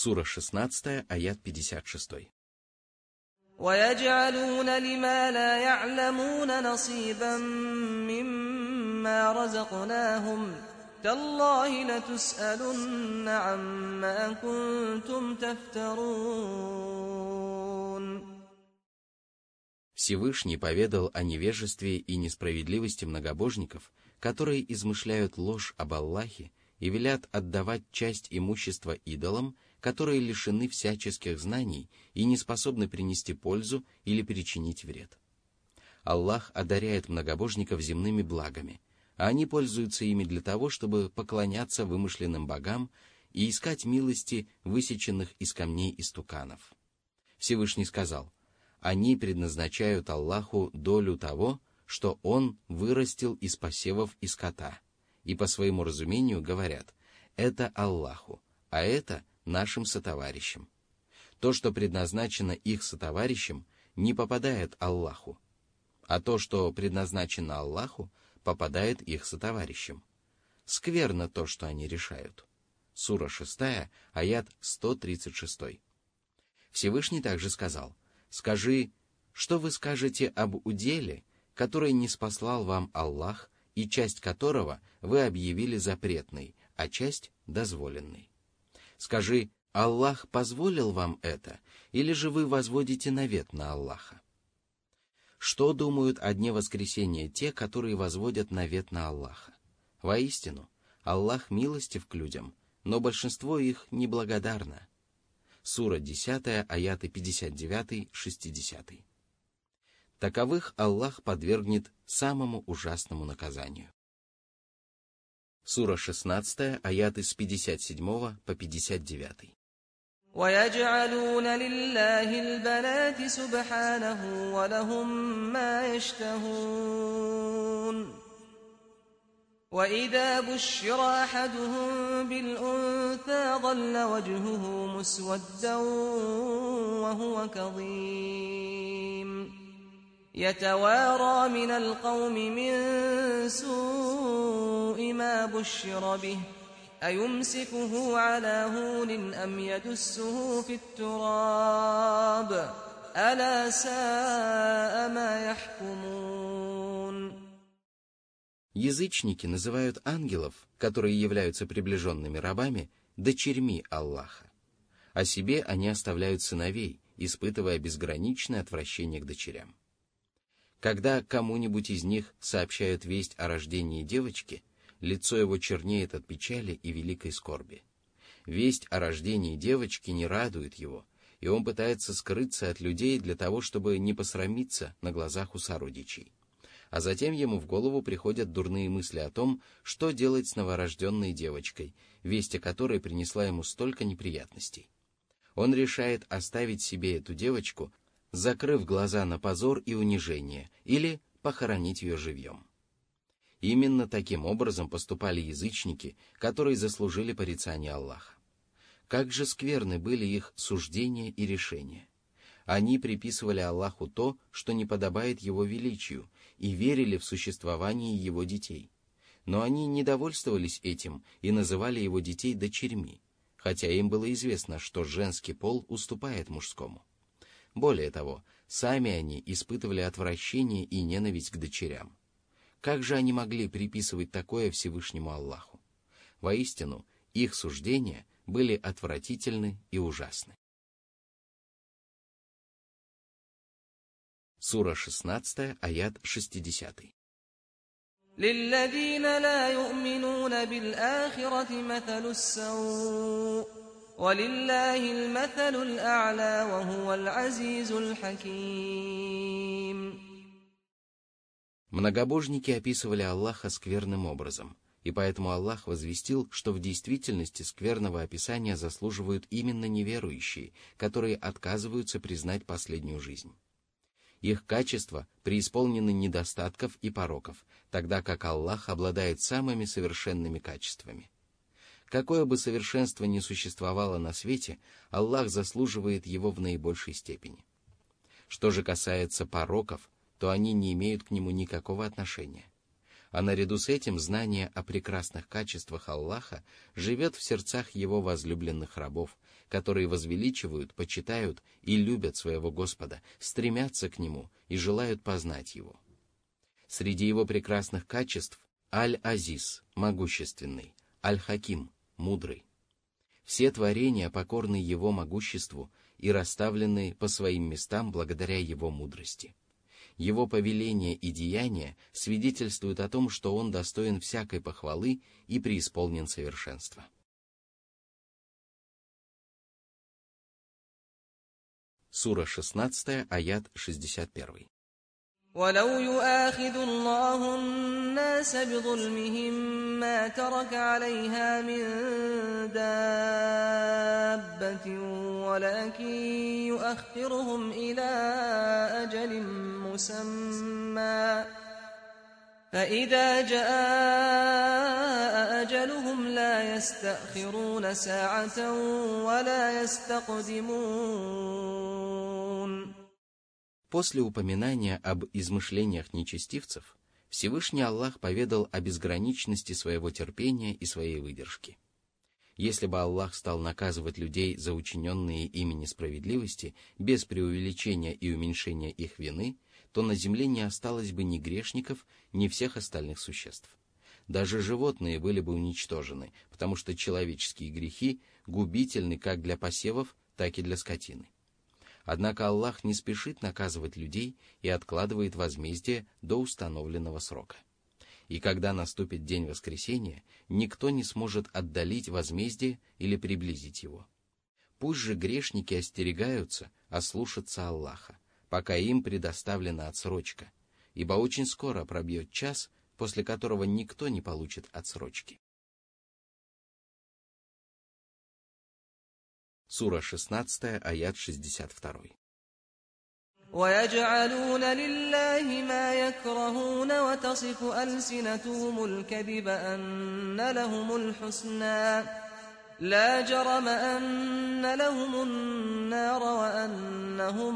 Сура 16, аят 56. وَيَجْعَلُونَ لِمَا لَا يَعْلَمُونَ نَصِيبًا مِّمَّا رَزَقْنَاهُمْ تَاللَّهِ لَتُسْأَلُنَّ عَمَّا كُنتُمْ تَفْتَرُونَ. Всевышний поведал о невежестве и несправедливости многобожников, которые измышляют ложь об Аллахе и велят отдавать часть имущества идолам, которые лишены всяческих знаний и не способны принести пользу или причинить вред. Аллах одаряет многобожников земными благами, а они пользуются ими для того, чтобы поклоняться вымышленным богам и искать милости высеченных из камней истуканов. Всевышний сказал: «Они предназначают Аллаху долю того, что Он вырастил из посевов и скота, и по своему разумению говорят: это Аллаху, а это нашим сотоварищам. То, что предназначено их сотоварищам, не попадает Аллаху, а то, что предназначено Аллаху, попадает их сотоварищам. Скверно то, что они решают». Сура 6, аят 136. Всевышний также сказал: «Скажи, что вы скажете об уделе, который ниспослал вам Аллах, и часть которого вы объявили запретной, а часть дозволенной? Скажи, Аллах позволил вам это, или же вы возводите навет на Аллаха? Что думают о дне воскресения те, которые возводят навет на Аллаха? Воистину, Аллах милостив к людям, но большинство их неблагодарно». Сура 10, аяты 59-60. Таковых Аллах подвергнет самому ужасному наказанию. Сура 16, аяты с 57 по 59. وَيَجْعَلُونَ لِلَّهِ الْبَنَاتِ سُبْحَانَهُ وَلَهُم مَّا يَشْتَهُونَ وَإِذَا بُشِّرَ أَحَدُهُم بِالْأُنثَىٰ ظَلَّ وَجْهُهُ مُسْوَدًّا وَهُوَ كَظِيمٌ يَتَوَارَىٰ مِنَ الْقَوْمِ مِن سُوءِ مَا بُشِّرَ بِهِ أَيُمْسِكُهُ عَلَىٰ هُونٍ أَمْ يَدُسُّهُ فِي التُّرَابِ أَلَا سَاءَ مَا يَحْكُمُونَ. Язычники называют ангелов, которые являются приближенными рабами, дочерьми Аллаха. О себе они оставляют сыновей, испытывая безграничное отвращение к дочерям. Когда кому-нибудь из них сообщают весть о рождении девочки, лицо его чернеет от печали и великой скорби. Весть о рождении девочки не радует его, и он пытается скрыться от людей для того, чтобы не посрамиться на глазах у сородичей. А затем ему в голову приходят дурные мысли о том, что делать с новорожденной девочкой, весть о которой принесла ему столько неприятностей. Он решает оставить себе эту девочку, закрыв глаза на позор и унижение, или похоронить ее живьем. Именно таким образом поступали язычники, которые заслужили порицание Аллаха. Как же скверны были их суждения и решения. Они приписывали Аллаху то, что не подобает Его величию, и верили в существование Его детей. Но они не довольствовались этим и называли Его детей дочерьми, хотя им было известно, что женский пол уступает мужскому. Более того, сами они испытывали отвращение и ненависть к дочерям. Как же они могли приписывать такое Всевышнему Аллаху? Воистину, их суждения были отвратительны и ужасны. Сура 16, аят 60. لِلَّذِينَ لَا يُؤْمِنُونَ بِالْآخِرَةِ مَثَلُ السَّوْءِ وَلِلَّهِ الْمَثَلُ الْأَعْلَى وَهُوَ الْعَزِيزُ الْحَكِيمُ. Многобожники описывали Аллаха скверным образом, и поэтому Аллах возвестил, что в действительности скверного описания заслуживают именно неверующие, которые отказываются признать последнюю жизнь. Их качества преисполнены недостатков и пороков, тогда как Аллах обладает самыми совершенными качествами. Какое бы совершенство ни существовало на свете, Аллах заслуживает его в наибольшей степени. Что же касается пороков, то они не имеют к нему никакого отношения. А наряду с этим знание о прекрасных качествах Аллаха живет в сердцах его возлюбленных рабов, которые возвеличивают, почитают и любят своего Господа, стремятся к Нему и желают познать Его. Среди его прекрасных качеств Аль-Азиз – могущественный, Аль-Хаким – мудрый. Все творения покорны его могуществу и расставлены по своим местам благодаря его мудрости. Его повеления и деяния свидетельствуют о том, что он достоин всякой похвалы и преисполнен совершенства. Сура 16, аят 61. ولو يؤاخذ الله الناس بظلمهم ما ترك عليها من دابة ولكن يؤخرهم إلى أجل مسمى فإذا جاء أجلهم لا يستأخرون ساعة ولا يستقدمون. После упоминания об измышлениях нечестивцев, Всевышний Аллах поведал о безграничности своего терпения и своей выдержки. Если бы Аллах стал наказывать людей за учиненные ими несправедливости без преувеличения и уменьшения их вины, то на земле не осталось бы ни грешников, ни всех остальных существ. Даже животные были бы уничтожены, потому что человеческие грехи губительны как для посевов, так и для скотины. Однако Аллах не спешит наказывать людей и откладывает возмездие до установленного срока. И когда наступит день воскресения, никто не сможет отдалить возмездие или приблизить его. Пусть же грешники остерегаются ослушаться Аллаха, пока им предоставлена отсрочка, ибо очень скоро пробьет час, после которого никто не получит отсрочки. Сура 16, аят 62. وَيَجْعَلُونَ لِلَّهِ مَا يَكْرَهُونَ وَتَصِفُ أَلْسِنَتُهُمُ الْكَذِبَ أَنَّ لَهُمُ الْحُسْنَى لَا جَرَمَ أَنَّ لَهُمُ النَّارَ وَأَنَّهُمْ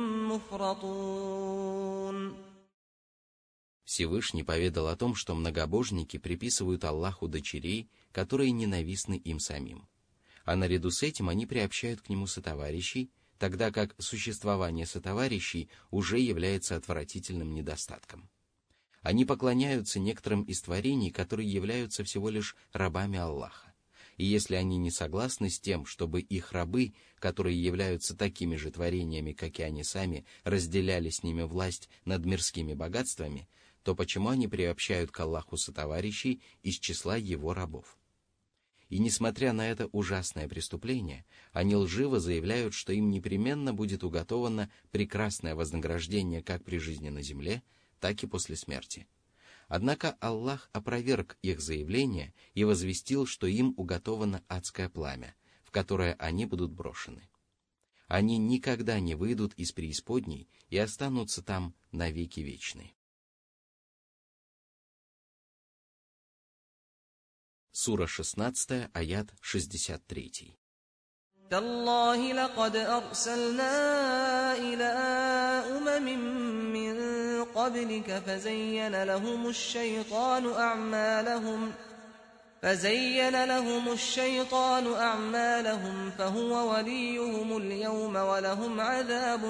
مُفْرَطُونَ. Всевышний поведал о том, что многобожники приписывают Аллаху дочерей, которые ненавистны им самим. А наряду с этим они приобщают к нему сотоварищей, тогда как существование сотоварищей уже является отвратительным недостатком. Они поклоняются некоторым из творений, которые являются всего лишь рабами Аллаха. И если они не согласны с тем, чтобы их рабы, которые являются такими же творениями, как и они сами, разделяли с ними власть над мирскими богатствами, то почему они приобщают к Аллаху сотоварищей из числа его рабов? И несмотря на это ужасное преступление, они лживо заявляют, что им непременно будет уготовано прекрасное вознаграждение как при жизни на земле, так и после смерти. Однако Аллах опроверг их заявление и возвестил, что им уготовано адское пламя, в которое они будут брошены. Они никогда не выйдут из преисподней и останутся там навеки вечные. Сура 16, аят 63. تالله لقد أرسلنا إلى من قبلك فزين لهم الشيطان أعمالهم فهو وليهم اليوم ولهم عذاب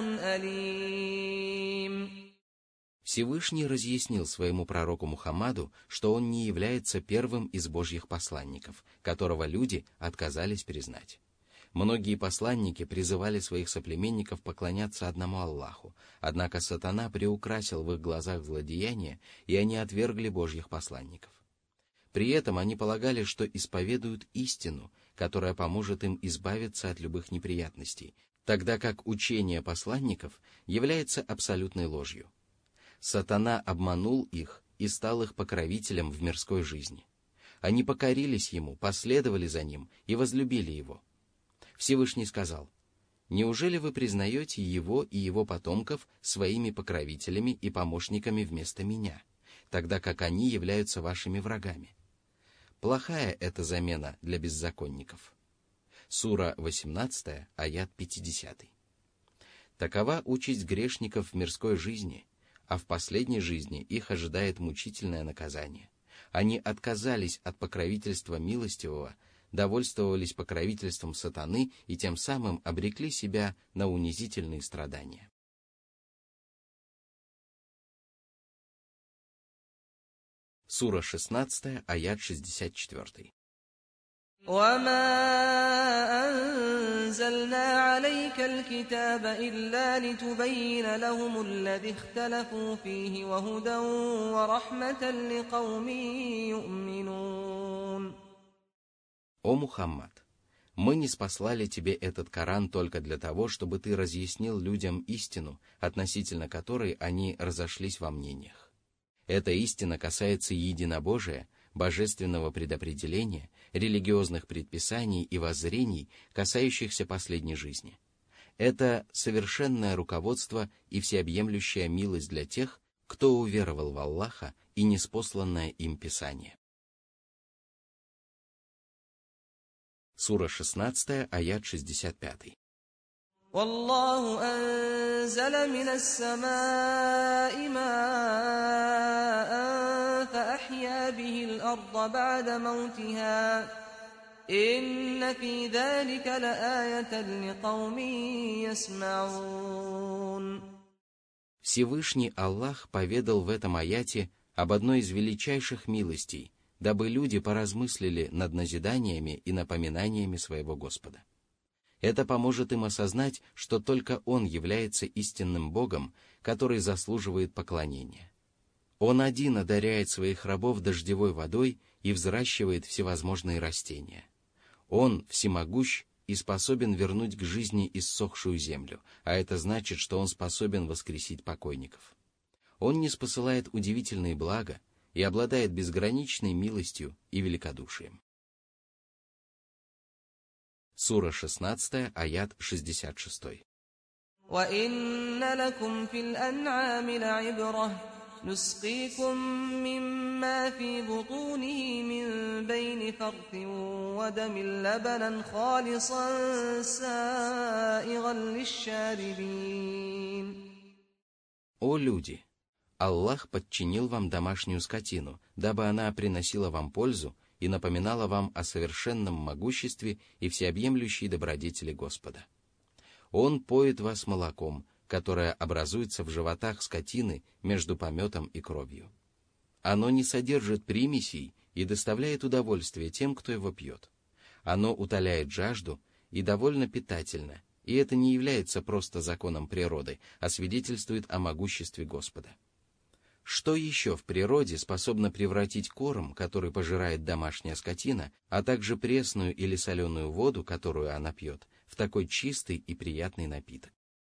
أليم. Всевышний разъяснил своему пророку Мухаммаду, что он не является первым из Божьих посланников, которого люди отказались признать. Многие посланники призывали своих соплеменников поклоняться одному Аллаху, однако сатана приукрасил в их глазах злодеяния, и они отвергли Божьих посланников. При этом они полагали, что исповедуют истину, которая поможет им избавиться от любых неприятностей, тогда как учение посланников является абсолютной ложью. Сатана обманул их и стал их покровителем в мирской жизни. Они покорились ему, последовали за ним и возлюбили его. Всевышний сказал: «Неужели вы признаете его и его потомков своими покровителями и помощниками вместо меня, тогда как они являются вашими врагами? Плохая это замена для беззаконников». Сура 18, аят 50. Такова участь грешников в мирской жизни, а в последней жизни их ожидает мучительное наказание. Они отказались от покровительства милостивого, довольствовались покровительством сатаны и тем самым обрекли себя на унизительные страдания. Сура 16, аят 64. وَمَا أَنزَلْنَا عَلَيْكَ الْكِتَابَ إِلَّا لِتُبَيِّنَ لَهُمُ الَّذِي اخْتَلَفُوا فِيهِ وَهُدًى وَرَحْمَةً لِقَوْمٍ يُؤْمِنُونَ. О Мухаммад! Мы ниспослали тебе этот Коран только для того, чтобы ты разъяснил людям истину, относительно которой они разошлись во мнениях. Эта истина касается единобожия, божественного предопределения, религиозных предписаний и воззрений, касающихся последней жизни. Это совершенное руководство и всеобъемлющая милость для тех, кто уверовал в Аллаха и ниспосланное им Писание. Сура 16, аят 65. والله أنزل من السماء ماء فأحيا به الأرض بعد موتها إن في ذلك لآية لقوم يسمعون. Всевышний Аллах поведал в этом аяте об одной из величайших милостей, дабы люди поразмыслили над назиданиями и напоминаниями своего Господа. Это поможет им осознать, что только Он является истинным Богом, который заслуживает поклонения. Он один одаряет своих рабов дождевой водой и взращивает всевозможные растения. Он всемогущ и способен вернуть к жизни иссохшую землю, а это значит, что Он способен воскресить покойников. Он ниспосылает удивительные блага и обладает безграничной милостью и великодушием. Сура 16, аят 66. وَإِنَّ لَكُمْ فِي الْأَنْعَامِ لَعِبْرَةً نُسْقِيكُم مِّمَّا فِي بُطُونِهِ مِن بَيْنِ فَرْثٍ وَدَمٍ لَّبَنًا خَالِصًا سَائِغًا لِّلشَّارِبِينَ. О люди! Аллах подчинил вам домашнюю скотину, дабы она приносила вам пользу и напоминала вам о совершенном могуществе и всеобъемлющей добродетели Господа. Он поет вас молоком, которое образуется в животах скотины между пометом и кровью. Оно не содержит примесей и доставляет удовольствие тем, кто его пьет. Оно утоляет жажду и довольно питательно, и это не является просто законом природы, а свидетельствует о могуществе Господа. Что еще в природе способно превратить корм, который пожирает домашняя скотина, а также пресную или соленую воду, которую она пьет, в такой чистый и приятный напиток?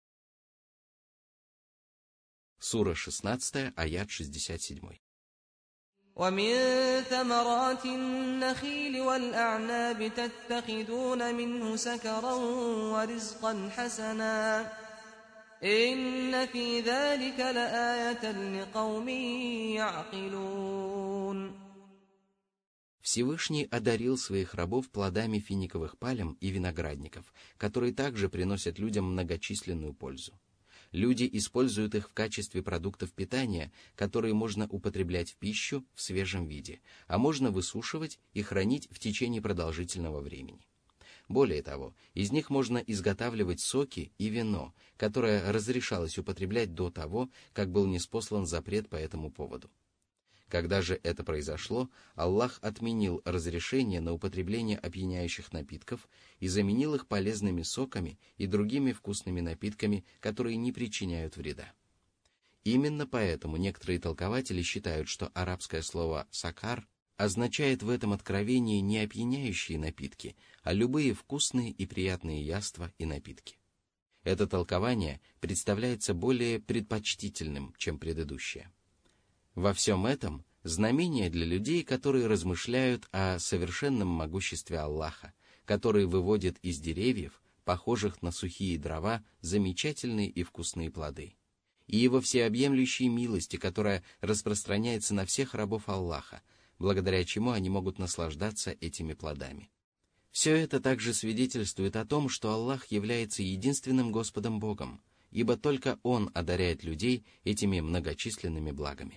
Сура 16, аят 67. وَمِن ثَمَرَاتِ النَّخِيلِ وَالْأَعْنَابِ تَتَّخِذُونَ مِنْهُ سَكَرًا وَرِزْقًا حَسَنًا إِنَّ فِي ذَلِكَ لَآيَةً لِقَوْمٍ يَعْقِلُونَ. Всевышний одарил своих рабов плодами финиковых пальм и виноградников, которые также приносят людям многочисленную пользу. Люди используют их в качестве продуктов питания, которые можно употреблять в пищу в свежем виде, а можно высушивать и хранить в течение продолжительного времени. Более того, из них можно изготавливать соки и вино, которое разрешалось употреблять до того, как был ниспослан запрет по этому поводу. Когда же это произошло, Аллах отменил разрешение на употребление опьяняющих напитков и заменил их полезными соками и другими вкусными напитками, которые не причиняют вреда. Именно поэтому некоторые толкователи считают, что арабское слово «сакар» означает в этом откровении не опьяняющие напитки, а любые вкусные и приятные яства и напитки. Это толкование представляется более предпочтительным, чем предыдущее. Во всем этом знамение для людей, которые размышляют о совершенном могуществе Аллаха, который выводит из деревьев, похожих на сухие дрова, замечательные и вкусные плоды, и его всеобъемлющей милости, которая распространяется на всех рабов Аллаха, благодаря чему они могут наслаждаться этими плодами. Все это также свидетельствует о том, что Аллах является единственным Господом Богом, ибо только Он одаряет людей этими многочисленными благами.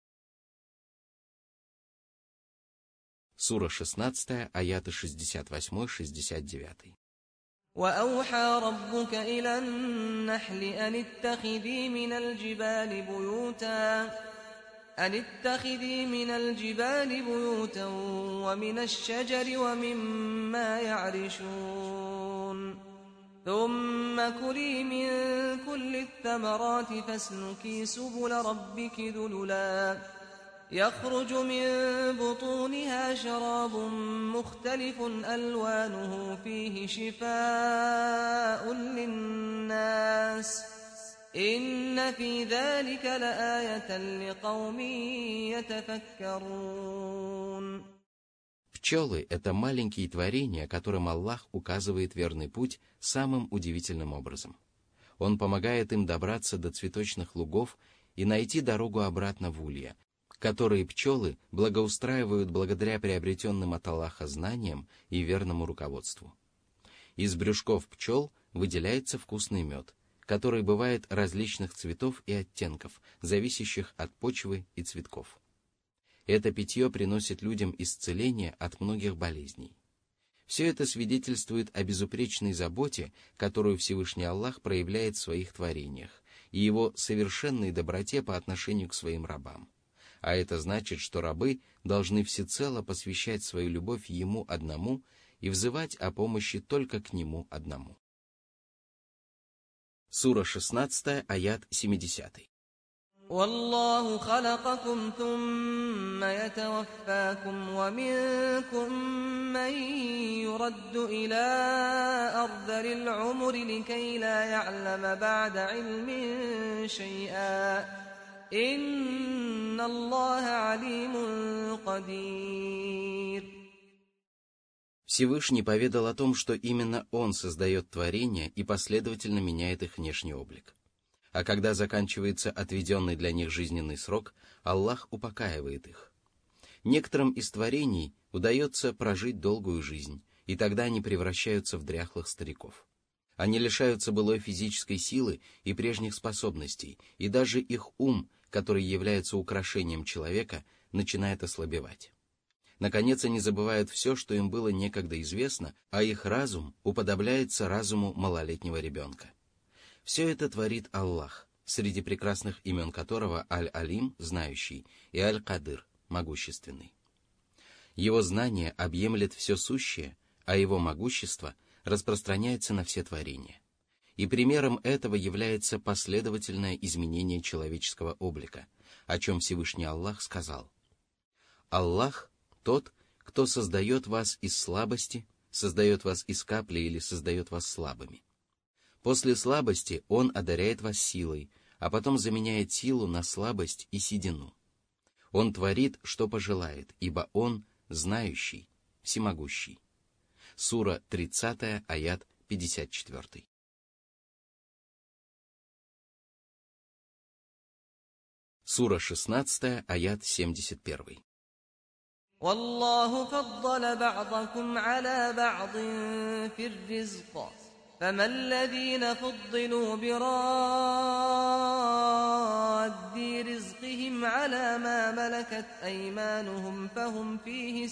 Сура 16, аяты 68-69. وأوحى ربك إلى النحل أن اتخذي من الجبال بيوتا ومن الشجر ومما يعرشون ثم كلي من كل الثمرات فاسلكي سبل ربك ذللا يخرج من بطونها شراب مختلف ألوانه فيه شفاء للناس إن في ذلك لآية لقوم يتفكرون. Пчелы — это маленькие творения, которым Аллах указывает верный путь самым удивительным образом. Он помогает им добраться до цветочных лугов и найти дорогу обратно в улья, которые пчелы благоустраивают благодаря приобретенным от Аллаха знаниям и верному руководству. Из брюшков пчел выделяется вкусный мед, который бывает различных цветов и оттенков, зависящих от почвы и цветков. Это питье приносит людям исцеление от многих болезней. Все это свидетельствует о безупречной заботе, которую Всевышний Аллах проявляет в своих творениях, и его совершенной доброте по отношению к своим рабам. А это значит, что рабы должны всецело посвящать свою любовь Ему одному и взывать о помощи только к Нему одному. Сура 16, аят 70. والله خلقكم ثم يتوفاكم ومنكم من يرد إلى أرذل العمر لكي لا يعلم بعد علم شيئا إن الله عليم قدير. Всевышний поведал о том, что именно Он создает творения и последовательно меняет их внешний облик. А когда заканчивается отведенный для них жизненный срок, Аллах упокаивает их. Некоторым из творений удается прожить долгую жизнь, и тогда они превращаются в дряхлых стариков. Они лишаются былой физической силы и прежних способностей, и даже их ум, который является украшением человека, начинает ослабевать. Наконец, они забывают все, что им было некогда известно, а их разум уподобляется разуму малолетнего ребенка. Все это творит Аллах, среди прекрасных имен которого Аль-Алим, знающий, и Аль-Кадыр, могущественный. Его знание объемлет все сущее, а его могущество распространяется на все творения. И примером этого является последовательное изменение человеческого облика, о чем Всевышний Аллах сказал: «Аллах — тот, кто создает вас из слабости, создает вас из капли или создает вас слабыми. После слабости Он одаряет вас силой, а потом заменяет силу на слабость и седину. Он творит, что пожелает, ибо Он знающий, всемогущий». Сура 30, аят 54. Сура 16, аят 71. والله فضل بعضكم على بعض في الرزق فما الذين فضلوا براد رزقهم على ما ملكت أيمانهم فهم فيه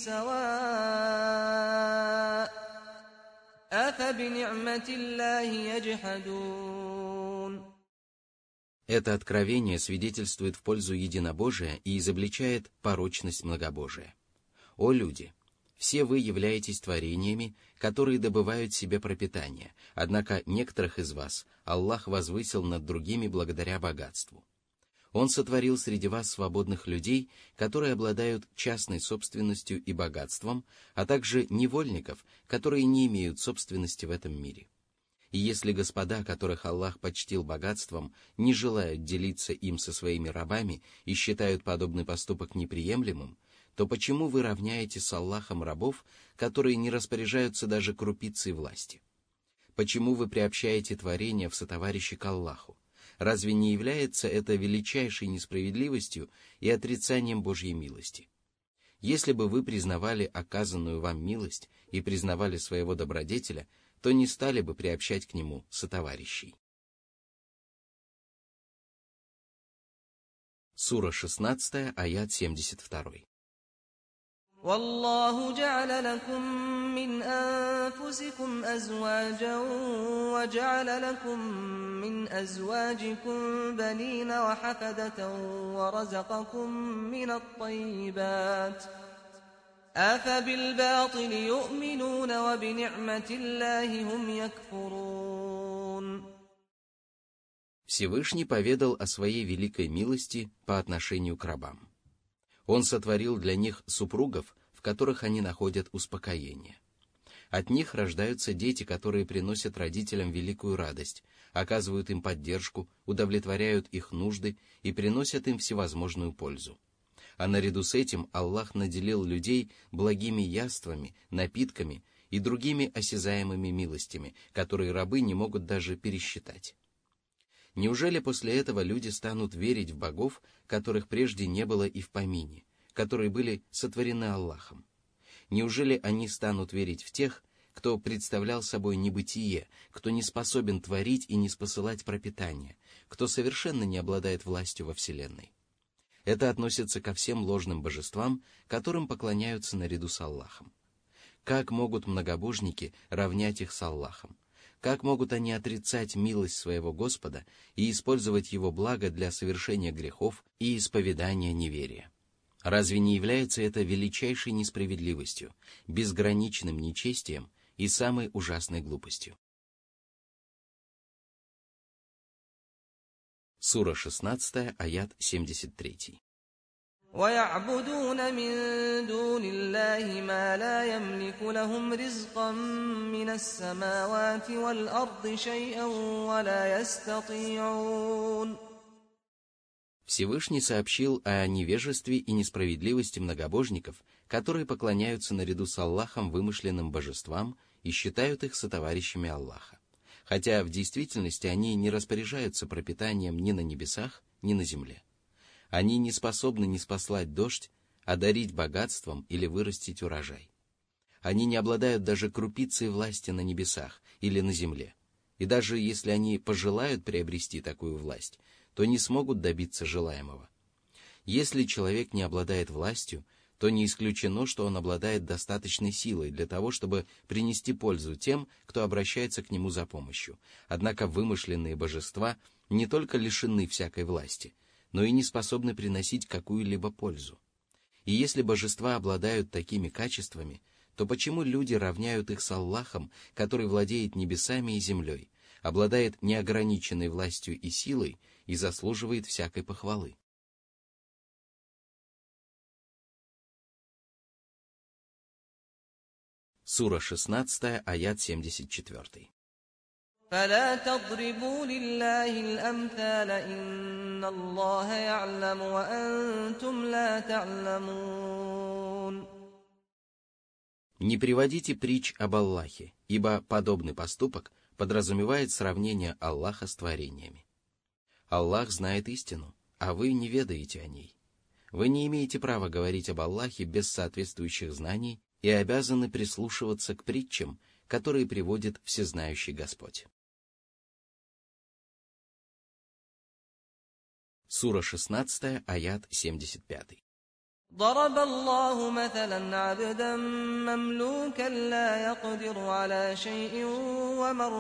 سواء أفبنعمة الله يجحدون. Это откровение свидетельствует в пользу единобожия и изобличает порочность многобожия. О люди! Все вы являетесь творениями, которые добывают себе пропитание, однако некоторых из вас Аллах возвысил над другими благодаря богатству. Он сотворил среди вас свободных людей, которые обладают частной собственностью и богатством, а также невольников, которые не имеют собственности в этом мире. И если господа, которых Аллах почтил богатством, не желают делиться им со своими рабами и считают подобный поступок неприемлемым, то почему вы равняете с Аллахом рабов, которые не распоряжаются даже крупицей власти? Почему вы приобщаете творение в сотоварищи к Аллаху? Разве не является это величайшей несправедливостью и отрицанием Божьей милости? Если бы вы признавали оказанную вам милость и признавали своего добродетеля, то не стали бы приобщать к нему сотоварищей. Сура 16, аят 72. والله جعل لكم من أنفسكم أزواجا وجعل لكم من أزواجكم بنين وحفدة ورزقكم من الطيبات أفبالباطل يؤمنون وبنعمة الله هم يكفرون. Всевышний поведал о своей великой милости по отношению к рабам. Он сотворил для них супругов, в которых они находят успокоение. От них рождаются дети, которые приносят родителям великую радость, оказывают им поддержку, удовлетворяют их нужды и приносят им всевозможную пользу. А наряду с этим Аллах наделил людей благими яствами, напитками и другими осязаемыми милостями, которые рабы не могут даже пересчитать. Неужели после этого люди станут верить в богов, которых прежде не было и в помине, которые были сотворены Аллахом? Неужели они станут верить в тех, кто представлял собой небытие, кто не способен творить и не спосылать пропитание, кто совершенно не обладает властью во Вселенной? Это относится ко всем ложным божествам, которым поклоняются наряду с Аллахом. Как могут многобожники равнять их с Аллахом? Как могут они отрицать милость своего Господа и использовать его благо для совершения грехов и исповедания неверия? Разве не является это величайшей несправедливостью, безграничным нечестием и самой ужасной глупостью? Сура 16, аят 73. ويعبدون من دون الله ما لا يملك لهم رزقا من السماوات والأرض شيئا ولا يستطيعون. Всевышний сообщил о невежестве и несправедливости многобожников, которые поклоняются наряду с Аллахом вымышленным божествам и считают их сотоварищами Аллаха, хотя в действительности они не распоряжаются пропитанием ни на небесах, ни на земле. Они не способны ниспослать дождь, одарить богатством или вырастить урожай. Они не обладают даже крупицей власти на небесах или на земле. И даже если они пожелают приобрести такую власть, то не смогут добиться желаемого. Если человек не обладает властью, то не исключено, что он обладает достаточной силой для того, чтобы принести пользу тем, кто обращается к нему за помощью. Однако вымышленные божества не только лишены всякой власти, но и не способны приносить какую-либо пользу. И если божества обладают такими качествами, то почему люди равняют их с Аллахом, который владеет небесами и землей, обладает неограниченной властью и силой и заслуживает всякой похвалы? Сура 16, аят 74. فلا تضربوا لله الأمثال إن الله يعلم وأنتم لا تعلمون. Не приводите притч об Аллахе, ибо подобный поступок подразумевает сравнение Аллаха с творениями. Аллах знает истину, а вы не ведаете о ней. Вы не имеете права говорить об Аллахе без соответствующих знаний и обязаны прислушиваться к притчам, которые приводит всезнающий Господь. Сура 16, аят 75. ضرب الله مثلا عبدا مملوكا لا يقدر على شيء ومن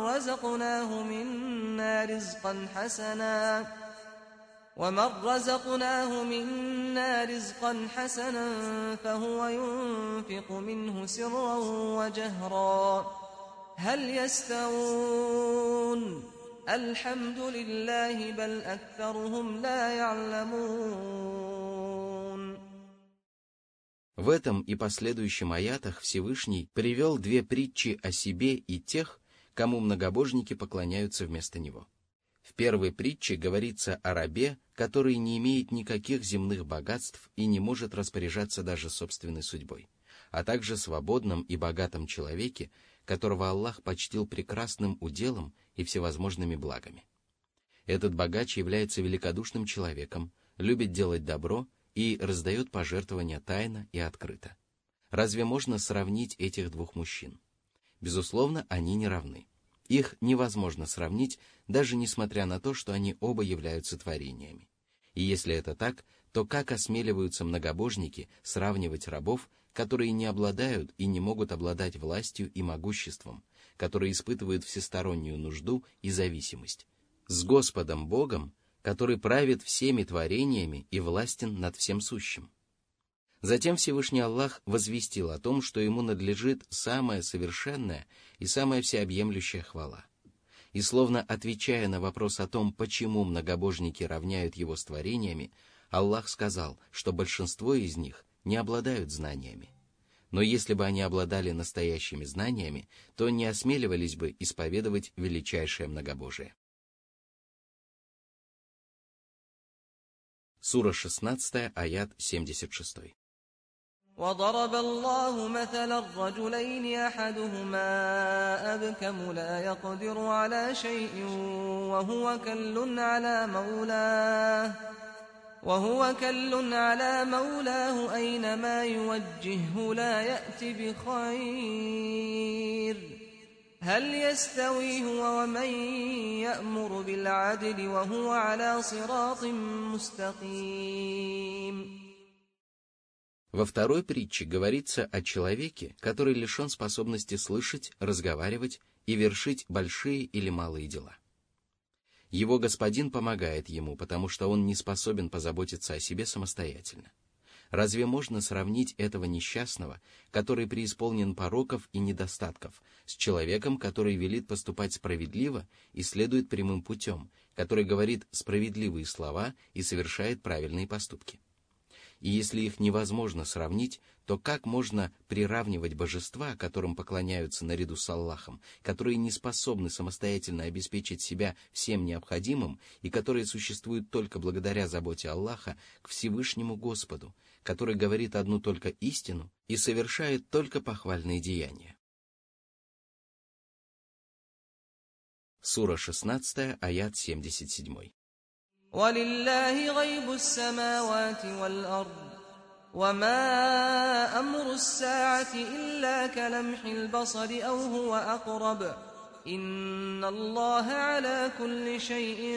رزقناه منا رزقا حسنا فهو ينفق منه سرا وجهرا هل يستوون الحمد لله بل أكثرهم لا يعلمون. В этом и последующем аятах Всевышний привел две притчи о себе и тех, кому многобожники поклоняются вместо него. В первой притче говорится о рабе, который не имеет никаких земных богатств и не может распоряжаться даже собственной судьбой, а также свободном и богатом человеке, которого Аллах почтил прекрасным уделом и всевозможными благами. Этот богач является великодушным человеком, любит делать добро и раздает пожертвования тайно и открыто. Разве можно сравнить этих двух мужчин? Безусловно, они не равны. Их невозможно сравнить, даже несмотря на то, что они оба являются творениями. И если это так, то как осмеливаются многобожники сравнивать рабов, которые не обладают и не могут обладать властью и могуществом, которые испытывают всестороннюю нужду и зависимость, с Господом Богом, который правит всеми творениями и властен над всем сущим? Затем Всевышний Аллах возвестил о том, что ему надлежит самая совершенная и самая всеобъемлющая хвала. И словно отвечая на вопрос о том, почему многобожники равняют его с творениями, Аллах сказал, что большинство из них не обладают знаниями. Но если бы они обладали настоящими знаниями, то не осмеливались бы исповедовать величайшее многобожие. Сура 16, аят 76. وضرب الله مثلا الرجلين أحدهما أبكم لا يقدر على شيء وهو كل على مولاه أينما يوجهه لا يأت بخير هل يستوي هو ومن يأمر بالعدل وهو على صراط مستقيم. Во второй притче говорится о человеке, который лишен способности слышать, разговаривать и вершить большие или малые дела. Его господин помогает ему, потому что он не способен позаботиться о себе самостоятельно. Разве можно сравнить этого несчастного, который преисполнен пороков и недостатков, с человеком, который велит поступать справедливо и следует прямым путем, который говорит справедливые слова и совершает правильные поступки? И если их невозможно сравнить, то как можно приравнивать божества, которым поклоняются наряду с Аллахом, которые не способны самостоятельно обеспечить себя всем необходимым и которые существуют только благодаря заботе Аллаха, к Всевышнему Господу, который говорит одну только истину и совершает только похвальные деяния? Сура 16, аят 77. ولله غيب السماوات والأرض وما أمر الساعة إلا كلمح البصر أو هو أقرب إن الله على كل شيء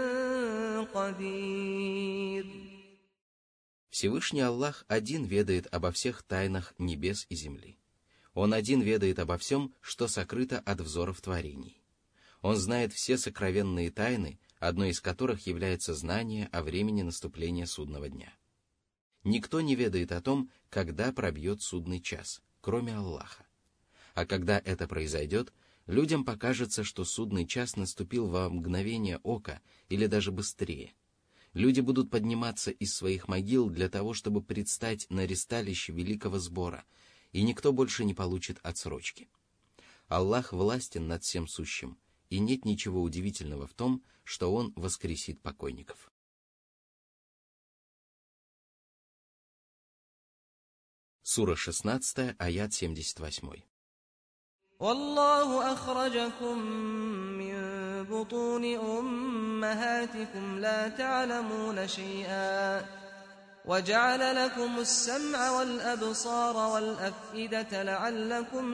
قدير. Всевышний Аллах один ведает обо всех тайнах небес и земли. Он один ведает обо всем, что сокрыто от взоров творений. Он знает все сокровенные тайны, одной из которых является знание о времени наступления судного дня. Никто не ведает о том, когда пробьет судный час, кроме Аллаха. А когда это произойдет, людям покажется, что судный час наступил во мгновение ока или даже быстрее. Люди будут подниматься из своих могил для того, чтобы предстать на ристалище великого сбора, и никто больше не получит отсрочки. Аллах властен над всем сущим, и нет ничего удивительного в том, что Он воскресит покойников. Сура 16, аят 78. والله أخرجكم من بطون أمهاتكم لا تعلمون شيئا وجعل لكم السمع والأبصار والأفئدة لعلكم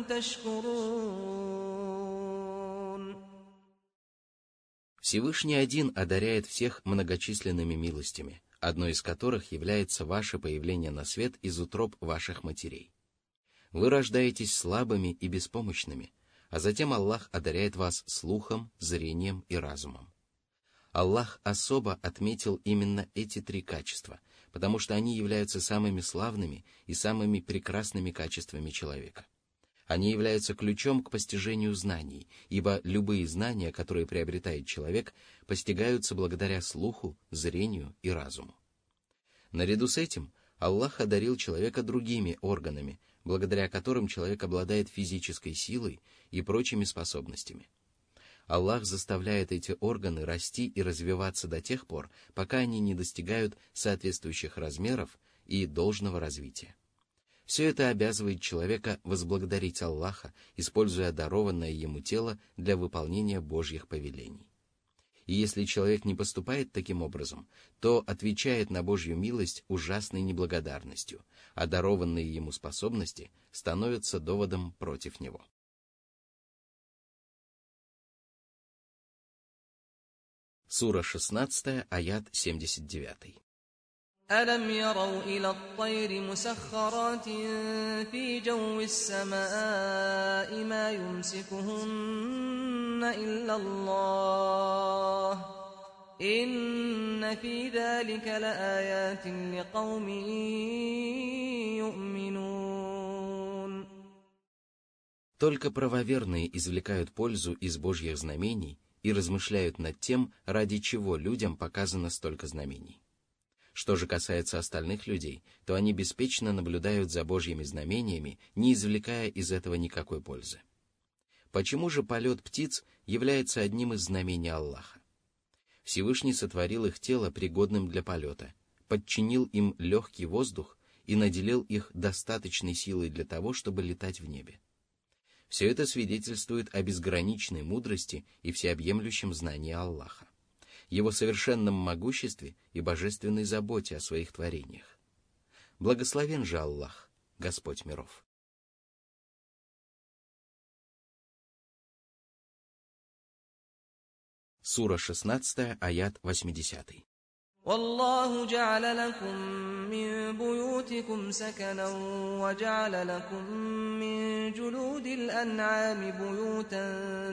تشكرون. Всевышний один одаряет всех многочисленными милостями, одной из которых является ваше появление на свет из утроб ваших матерей. Вы рождаетесь слабыми и беспомощными, а затем Аллах одаряет вас слухом, зрением и разумом. Аллах особо отметил именно эти три качества, потому что они являются самыми славными и самыми прекрасными качествами человека. Они являются ключом к постижению знаний, ибо любые знания, которые приобретает человек, постигаются благодаря слуху, зрению и разуму. Наряду с этим Аллах одарил человека другими органами, благодаря которым человек обладает физической силой и прочими способностями. Аллах заставляет эти органы расти и развиваться до тех пор, пока они не достигают соответствующих размеров и должного развития. Все это обязывает человека возблагодарить Аллаха, используя дарованное ему тело для выполнения Божьих повелений. И если человек не поступает таким образом, то отвечает на Божью милость ужасной неблагодарностью, а дарованные ему способности становятся доводом против него. Сура 16, аят 79. أَلَمْ يَرَوْا إِلَى الطَّيْرِ مُسَخَّرَاتٍ فِي جَوِّ السَّمَاءِ مَا يُمْسِكُهُنَّ إِلَّا اللَّهُ إِنَّ فِي ذَلِكَ لَآيَاتٍ لِقَوْمٍ يُؤْمِنُونَ. Только правоверные извлекают пользу из Божьих знамений и размышляют над тем, ради чего людям показано столько знамений. Что же касается остальных людей, то они беспечно наблюдают за Божьими знамениями, не извлекая из этого никакой пользы. Почему же полет птиц является одним из знамений Аллаха? Всевышний сотворил их тело пригодным для полета, подчинил им легкий воздух и наделил их достаточной силой для того, чтобы летать в небе. Все это свидетельствует о безграничной мудрости и всеобъемлющем знании Аллаха, Его совершенном могуществе и божественной заботе о своих творениях. Благословен же Аллах, Господь миров. Сура 16, аят 80. والله جعل لكم من بيوتكم سكنا وجعل لكم من جلود الأنعام بيوتا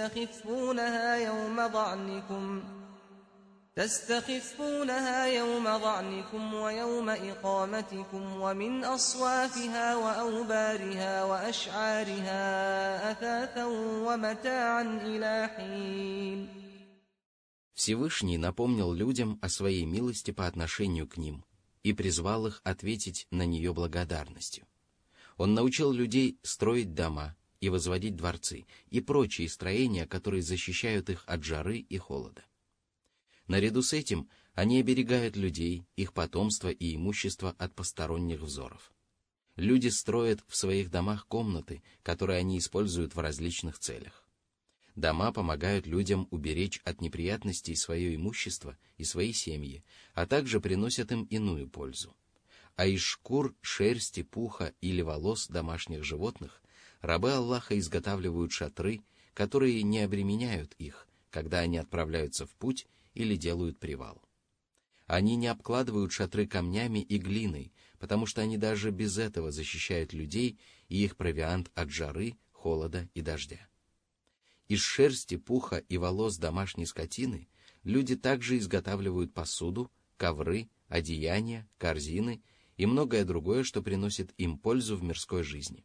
تستخفونها يوم ضعنكم ويوم إقامتكم ومن أصوافها وأوبارها وأشعارها أثاثا ومتاعا إلى حين. Всевышний напомнил людям о своей милости по отношению к ним и призвал их ответить на нее благодарностью. Он научил людей строить дома и возводить дворцы и прочие строения, которые защищают их от жары и холода. Наряду с этим они оберегают людей, их потомство и имущество от посторонних взоров. Люди строят в своих домах комнаты, которые они используют в различных целях. Дома помогают людям уберечь от неприятностей свое имущество и свои семьи, а также приносят им иную пользу. А из шкур, шерсти, пуха или волос домашних животных рабы Аллаха изготавливают шатры, которые не обременяют их, когда они отправляются в путь или делают привал. Они не обкладывают шатры камнями и глиной, потому что они даже без этого защищают людей и их провиант от жары, холода и дождя. Из шерсти, пуха и волос домашней скотины люди также изготавливают посуду, ковры, одеяния, корзины и многое другое, что приносит им пользу в мирской жизни.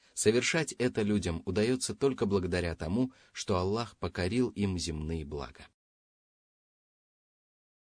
Совершать это людям удается только благодаря тому, что Аллах покорил им земные блага.